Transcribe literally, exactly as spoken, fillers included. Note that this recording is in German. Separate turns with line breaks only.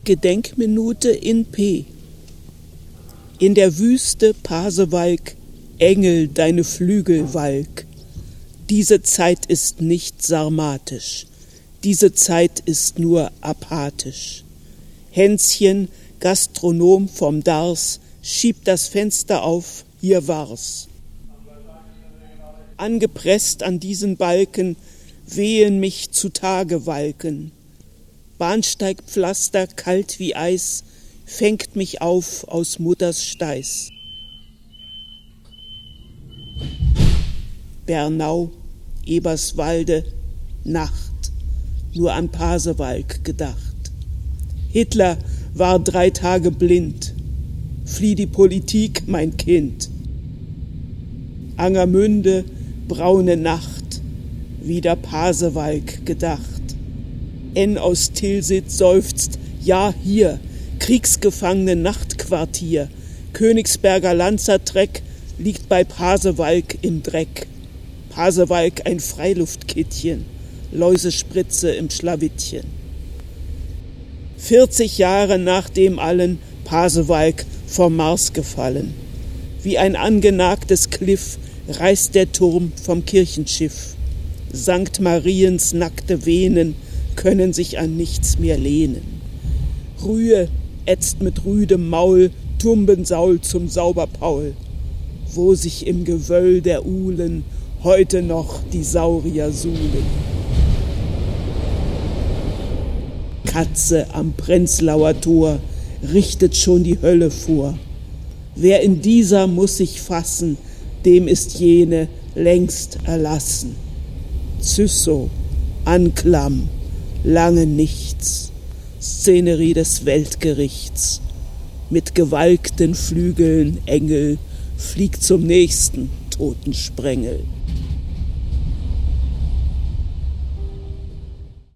Gedenkminute in P. In der Wüste Pasewalk, Engel, deine Flügel walk. Diese Zeit ist nicht sarmatisch, diese Zeit ist nur apathisch. Hänschen, Gastronom vom Dars, schiebt das Fenster auf, hier war's. Angepresst an diesen Balken wehen mich zutage Walken. Bahnsteigpflaster, kalt wie Eis, fängt mich auf aus Mutters Steiß. Bernau, Eberswalde, Nacht, nur an Pasewalk gedacht. Hitler war drei Tage blind, flieh die Politik, mein Kind. Angermünde, braune Nacht, wieder Pasewalk gedacht. N aus Tilsit seufzt, ja hier, Kriegsgefangene Nachtquartier, Königsberger Lanzertreck liegt bei Pasewalk im Dreck. Pasewalk ein Freiluftkittchen, Läusespritze im Schlawittchen. Vierzig Jahre nachdem allen Pasewalk vom Mars gefallen. Wie ein angenagtes Kliff reißt der Turm vom Kirchenschiff. Sankt Mariens nackte Venen können sich an nichts mehr lehnen. Rühe ätzt mit rüdem Maul Tumbensaul zum Sauberpaul, wo sich im Gewöll der Uhlen heute noch die Saurier suhlen. Katze am Prenzlauer Tor richtet schon die Hölle vor. Wer in dieser muss sich fassen, dem ist jene längst erlassen. Züssow, Anklam, lange nichts, Szenerie des Weltgerichts. Mit gewalkten Flügeln Engel fliegt zum nächsten Totensprengel.